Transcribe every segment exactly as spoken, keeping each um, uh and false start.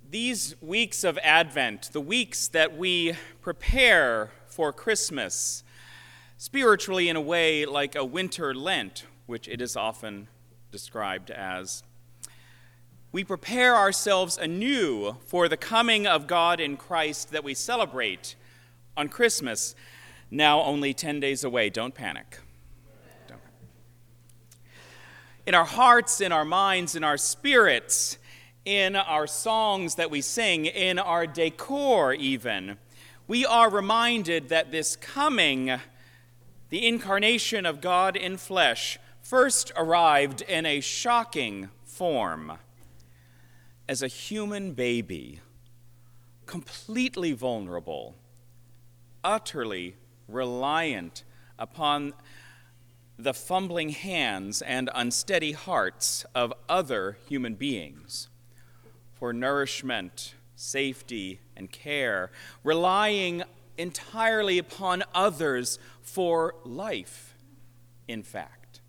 These weeks of Advent, the weeks that we prepare for Christmas, spiritually in a way like a winter Lent, which it is often described as, we prepare ourselves anew for the coming of God in Christ that we celebrate on Christmas, now only ten days away. Don't panic. Don't. In our hearts, in our minds, in our spirits, in our songs that we sing, in our decor even, we are reminded that this coming, the incarnation of God in flesh, first arrived in a shocking form as a human baby, completely vulnerable, utterly reliant upon the fumbling hands and unsteady hearts of other human beings for nourishment, safety, and care, relying entirely upon others for life, in fact.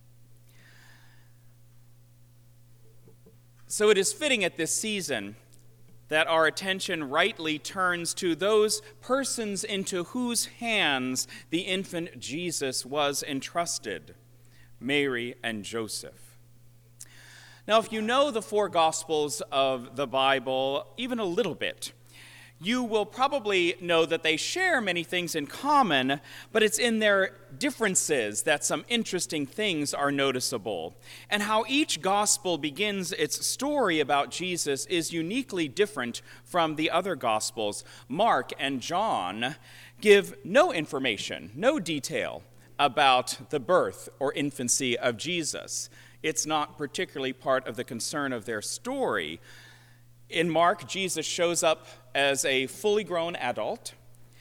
So it is fitting at this season that our attention rightly turns to those persons into whose hands the infant Jesus was entrusted, Mary and Joseph. Now, if you know the four Gospels of the Bible even a little bit, you will probably know that they share many things in common, but it's in their differences that some interesting things are noticeable. And how each gospel begins its story about Jesus is uniquely different from the other gospels. Mark and John give no information, no detail about the birth or infancy of Jesus. It's not particularly part of the concern of their story. In Mark, Jesus shows up as a fully grown adult.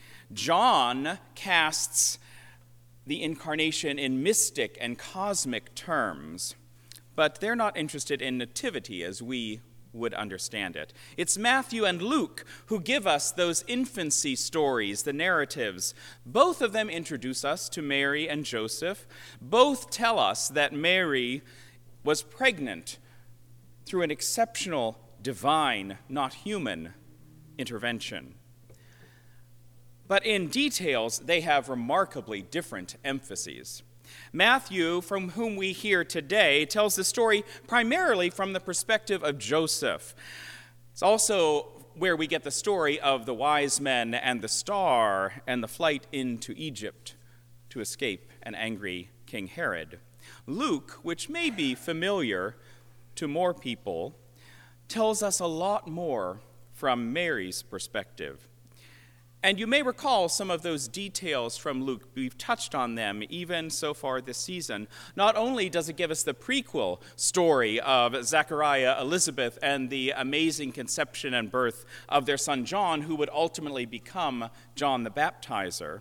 John casts the incarnation in mystic and cosmic terms, but they're not interested in nativity as we would understand it. It's Matthew and Luke who give us those infancy stories, the narratives. Both of them introduce us to Mary and Joseph. Both tell us that Mary was pregnant through an exceptional divine, not human, intervention. But in details, they have remarkably different emphases. Matthew, from whom we hear today, tells the story primarily from the perspective of Joseph. It's also where we get the story of the wise men and the star and the flight into Egypt to escape an angry King Herod. Luke, which may be familiar to more people, tells us a lot more from Mary's perspective. And you may recall some of those details from Luke. We've touched on them even so far this season. Not only does it give us the prequel story of Zechariah, Elizabeth, and the amazing conception and birth of their son John, who would ultimately become John the Baptizer,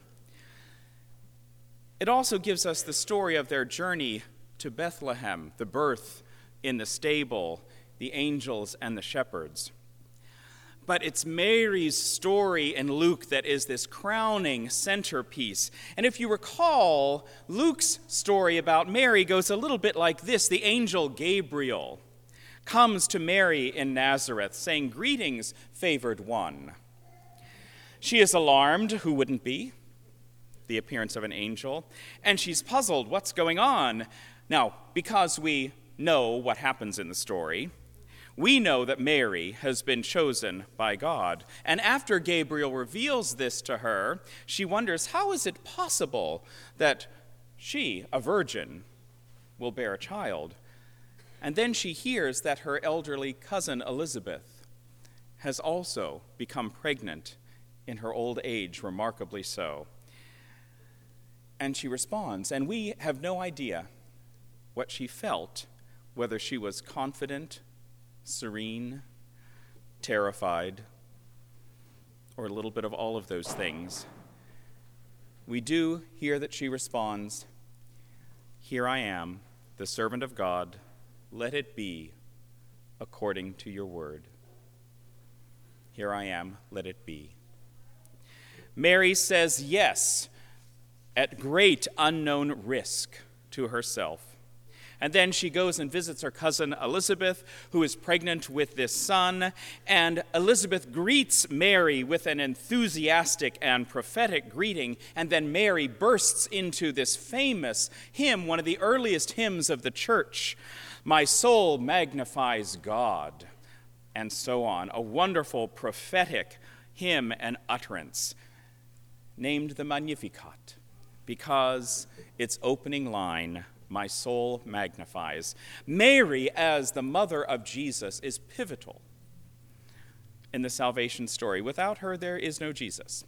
it also gives us the story of their journey to Bethlehem, the birth in the stable, the angels and the shepherds. But it's Mary's story in Luke that is this crowning centerpiece. And if you recall, Luke's story about Mary goes a little bit like this. The angel Gabriel comes to Mary in Nazareth, saying, "Greetings, favored one." She is alarmed, who wouldn't be? The appearance of an angel. And she's puzzled, what's going on? Now, because we know what happens in the story, we know that Mary has been chosen by God. And after Gabriel reveals this to her, she wonders, how is it possible that she, a virgin, will bear a child? And then she hears that her elderly cousin Elizabeth has also become pregnant in her old age, remarkably so. And she responds, and we have no idea what she felt, whether she was confident, serene, terrified, or a little bit of all of those things. We do hear that she responds, "Here I am, the servant of God. Let it be according to your word." Here I am, let it be. Mary says yes, at great unknown risk to herself. And then she goes and visits her cousin Elizabeth, who is pregnant with this son. And Elizabeth greets Mary with an enthusiastic and prophetic greeting. And then Mary bursts into this famous hymn, one of the earliest hymns of the church, "My soul magnifies God," and so on. A wonderful prophetic hymn and utterance, named the Magnificat, because its opening line, "My soul magnifies." Mary, as the mother of Jesus, is pivotal in the salvation story. Without her, there is no Jesus.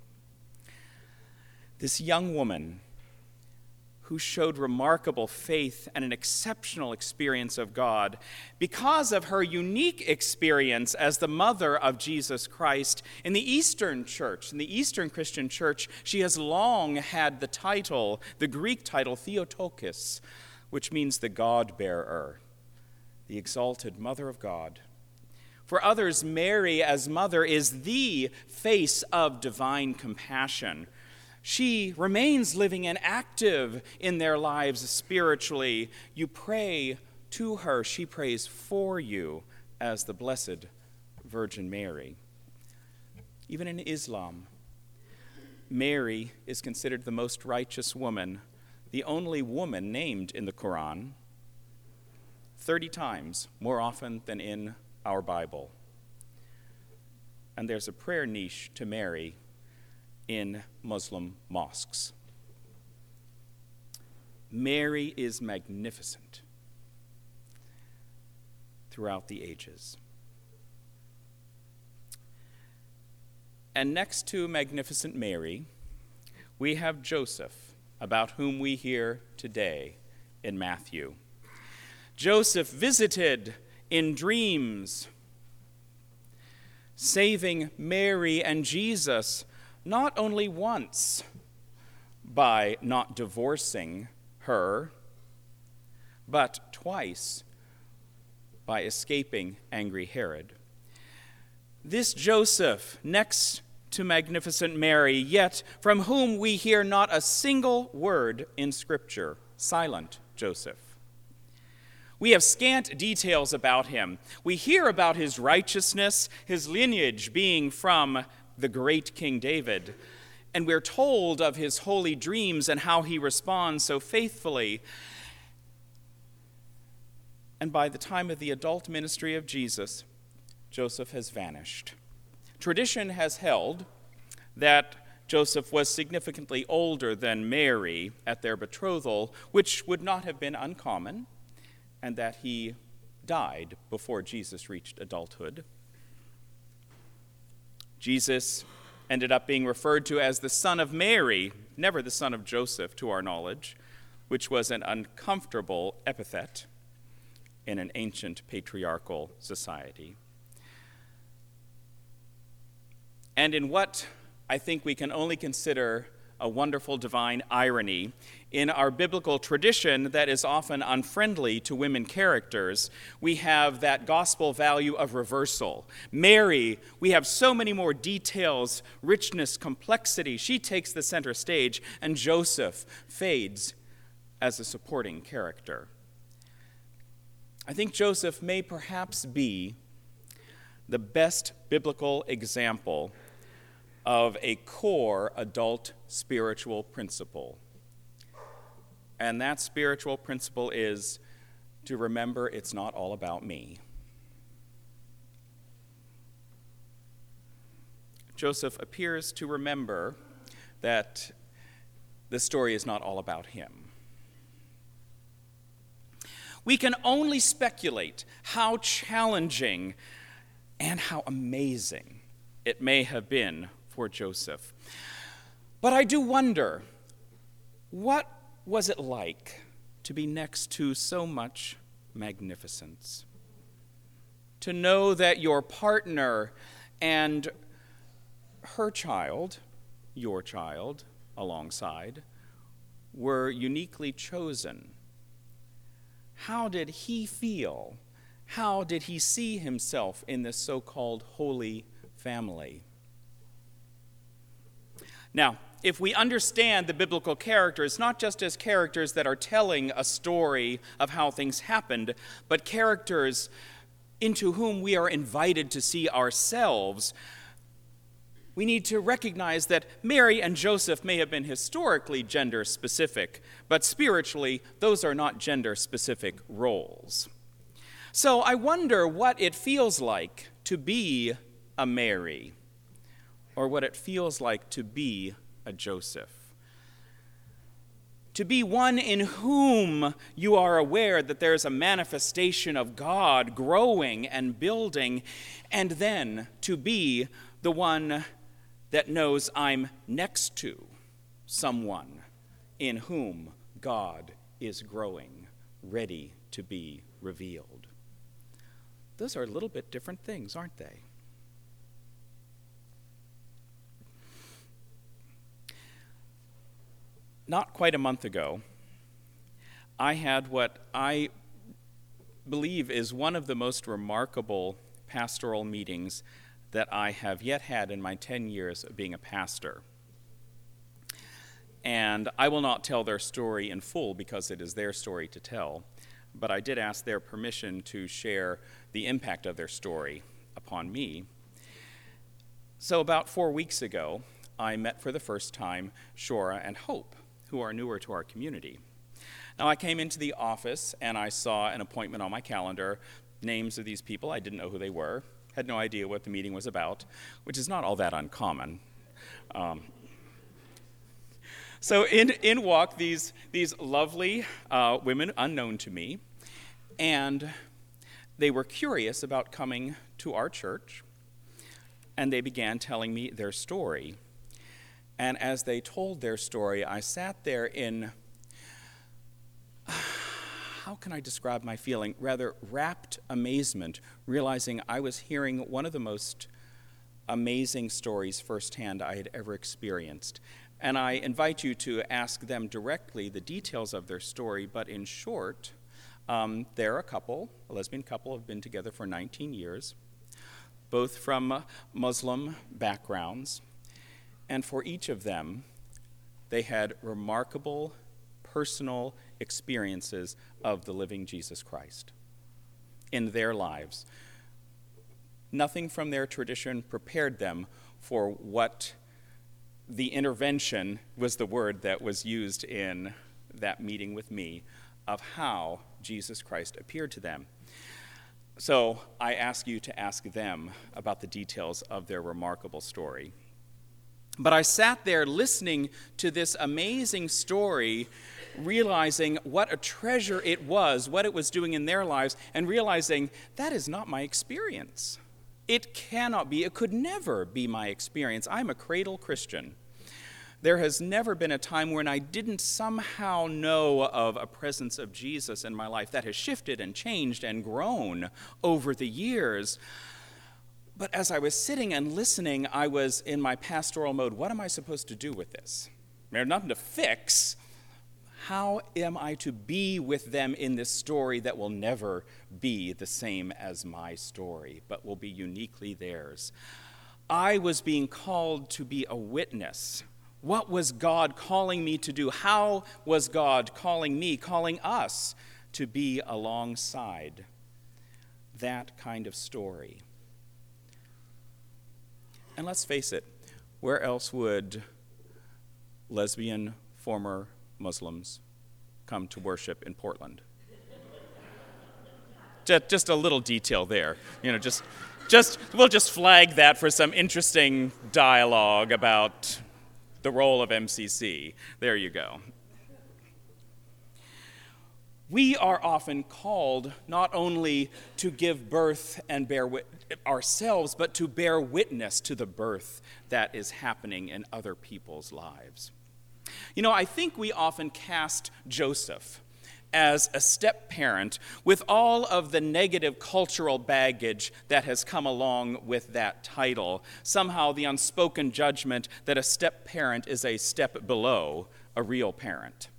This young woman who showed remarkable faith and an exceptional experience of God, because of her unique experience as the mother of Jesus Christ, in the Eastern Church, in the Eastern Christian Church, she has long had the title, the Greek title, Theotokos, which means the God-bearer, the exalted mother of God. For others, Mary as mother is the face of divine compassion. She remains living and active in their lives spiritually. You pray to her. She prays for you as the Blessed Virgin Mary. Even in Islam, Mary is considered the most righteous woman, the only woman named in the Quran, thirty times more often than in our Bible. And there's a prayer niche to Mary in Muslim mosques. Mary is magnificent throughout the ages. And next to magnificent Mary, we have Joseph, about whom we hear today in Matthew. Joseph visited in dreams, saving Mary and Jesus not only once by not divorcing her, but twice by escaping angry Herod. This Joseph, next to magnificent Mary, yet from whom we hear not a single word in Scripture, silent Joseph. We have scant details about him. We hear about his righteousness, his lineage being from the great King David, and we're told of his holy dreams and how he responds so faithfully. And by the time of the adult ministry of Jesus, Joseph has vanished. Tradition has held that Joseph was significantly older than Mary at their betrothal, which would not have been uncommon, and that he died before Jesus reached adulthood. Jesus ended up being referred to as the son of Mary, never the son of Joseph, to our knowledge, which was an uncomfortable epithet in an ancient patriarchal society. And in what I think we can only consider a wonderful divine irony, in our biblical tradition that is often unfriendly to women characters, we have that gospel value of reversal. Mary, we have so many more details, richness, complexity. She takes the center stage, and Joseph fades as a supporting character. I think Joseph may perhaps be the best biblical example of a core adult spiritual principle. And that spiritual principle is to remember it's not all about me. Joseph appears to remember that the story is not all about him. We can only speculate how challenging and how amazing it may have been for Joseph. But I do wonder, what was it like to be next to so much magnificence? To know that your partner and her child, your child, alongside, were uniquely chosen. How did he feel? How did he see himself in this so-called holy family? Now, if we understand the biblical characters, not just as characters that are telling a story of how things happened, but characters into whom we are invited to see ourselves, we need to recognize that Mary and Joseph may have been historically gender-specific, but spiritually, those are not gender-specific roles. So I wonder what it feels like to be a Mary, or what it feels like to be a Joseph. To be one in whom you are aware that there's a manifestation of God growing and building, and then to be the one that knows I'm next to someone in whom God is growing, ready to be revealed. Those are a little bit different things, aren't they? Not quite a month ago, I had what I believe is one of the most remarkable pastoral meetings that I have yet had in my ten years of being a pastor. And I will not tell their story in full because it is their story to tell, but I did ask their permission to share the impact of their story upon me. So about four weeks ago, I met for the first time Shora and Hope, who are newer to our community. Now, I came into the office and I saw an appointment on my calendar, names of these people. I didn't know who they were, had no idea what the meeting was about, which is not all that uncommon. Um, so in, in walked these, these lovely uh, women unknown to me, and they were curious about coming to our church, and they began telling me their story. And as they told their story, I sat there in, how can I describe my feeling? Rather rapt amazement, realizing I was hearing one of the most amazing stories firsthand I had ever experienced. And I invite you to ask them directly the details of their story, but in short, um, they're a couple, a lesbian couple, have been together for nineteen years, both from Muslim backgrounds. And for each of them, they had remarkable personal experiences of the living Jesus Christ in their lives. Nothing from their tradition prepared them for what the intervention was the word that was used in that meeting with me of how Jesus Christ appeared to them. So I ask you to ask them about the details of their remarkable story. But I sat there listening to this amazing story, realizing what a treasure it was, what it was doing in their lives, and realizing that is not my experience. It cannot be, it could never be my experience. I'm a cradle Christian. There has never been a time when I didn't somehow know of a presence of Jesus in my life. That has shifted and changed and grown over the years. But as I was sitting and listening, I was in my pastoral mode. What am I supposed to do with this? There's nothing to fix. How am I to be with them in this story that will never be the same as my story, but will be uniquely theirs? I was being called to be a witness. What was God calling me to do? How was God calling me, calling us to be alongside that kind of story? And let's face it, where else would lesbian former Muslims come to worship in Portland? Just, just a little detail there. You know, just, just we'll just flag that for some interesting dialogue about the role of M C C. There you go. We are often called not only to give birth and bear wit- ourselves, but to bear witness to the birth that is happening in other people's lives. You know, I think we often cast Joseph as a step-parent with all of the negative cultural baggage that has come along with that title. Somehow the unspoken judgment that a step-parent is a step below a real parent.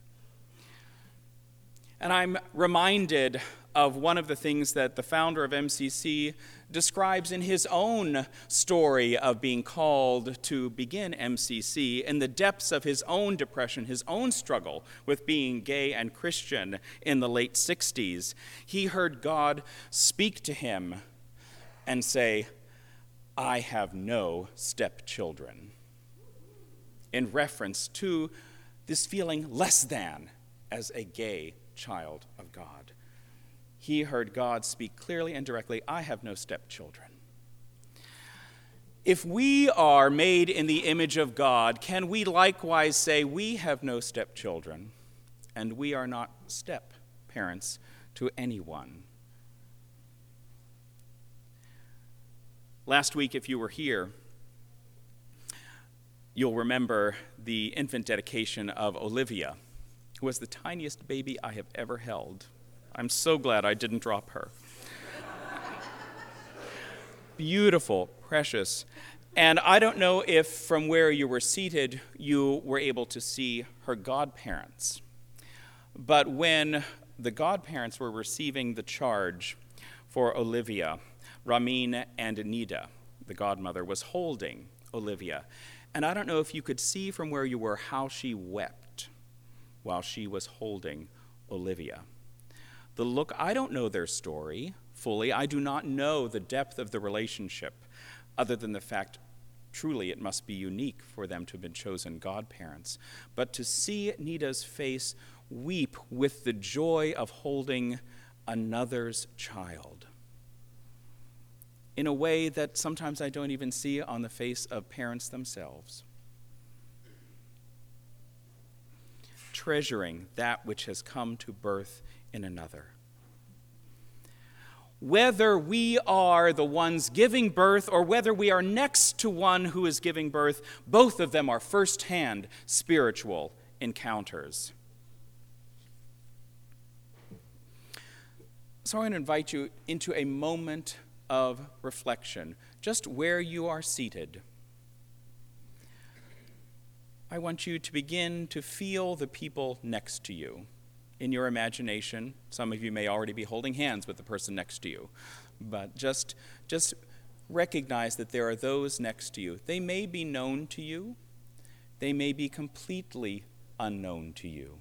And I'm reminded of one of the things that the founder of M C C, describes in his own story of being called to begin M C C in the depths of his own depression, his own struggle with being gay and Christian in the late sixties. He heard God speak to him and say, "I have no stepchildren," in reference to this feeling less than as a gay child of God. He heard God speak clearly and directly, "I have no stepchildren." If we are made in the image of God, can we likewise say, "We have no stepchildren, and we are not step parents to anyone"? Last week, if you were here, you'll remember the infant dedication of Olivia, who was the tiniest baby I have ever held. I'm so glad I didn't drop her. Beautiful, precious. And I don't know if from where you were seated, you were able to see her godparents. But when the godparents were receiving the charge for Olivia, Ramin and Nida, the godmother, was holding Olivia. And I don't know if you could see from where you were how she wept while she was holding Olivia. The look, I don't know their story fully. I do not know the depth of the relationship, other than the fact, truly, it must be unique for them to have been chosen godparents. But to see Nida's face weep with the joy of holding another's child, in a way that sometimes I don't even see on the face of parents themselves. Treasuring that which has come to birth in another. Whether we are the ones giving birth or whether we are next to one who is giving birth, both of them are firsthand spiritual encounters. So I want to invite you into a moment of reflection, just where you are seated. I want you to begin to feel the people next to you. In your imagination, some of you may already be holding hands with the person next to you, but just, just recognize that there are those next to you. They may be known to you. They may be completely unknown to you.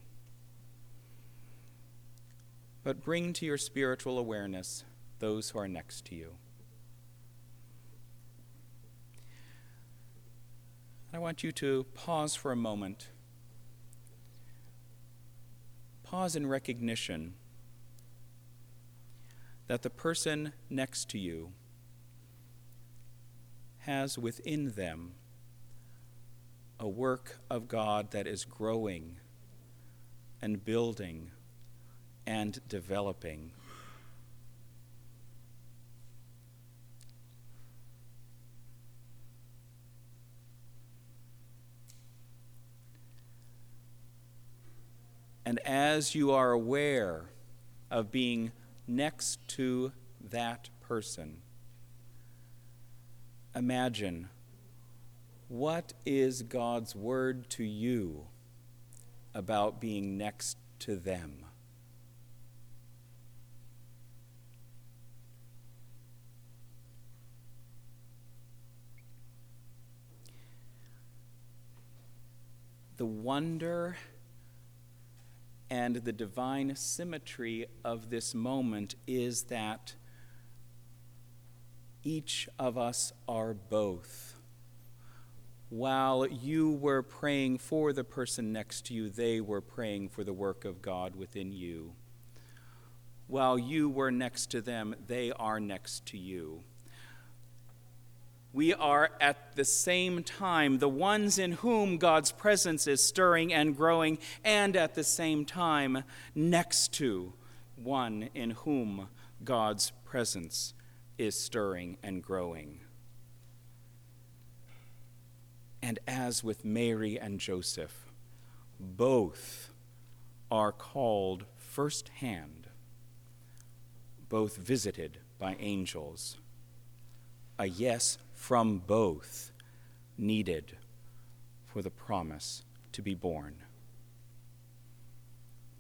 But bring to your spiritual awareness those who are next to you. I want you to pause for a moment. Pause in recognition that the person next to you has within them a work of God that is growing and building and developing. And as you are aware of being next to that person, imagine, what is God's word to you about being next to them? The wonder and the divine symmetry of this moment is that each of us are both. While you were praying for the person next to you, they were praying for the work of God within you. While you were next to them, they are next to you. We are at the same time the ones in whom God's presence is stirring and growing, and at the same time next to one in whom God's presence is stirring and growing. And as with Mary and Joseph, both are called firsthand, both visited by angels. A yes from both needed for the promise to be born.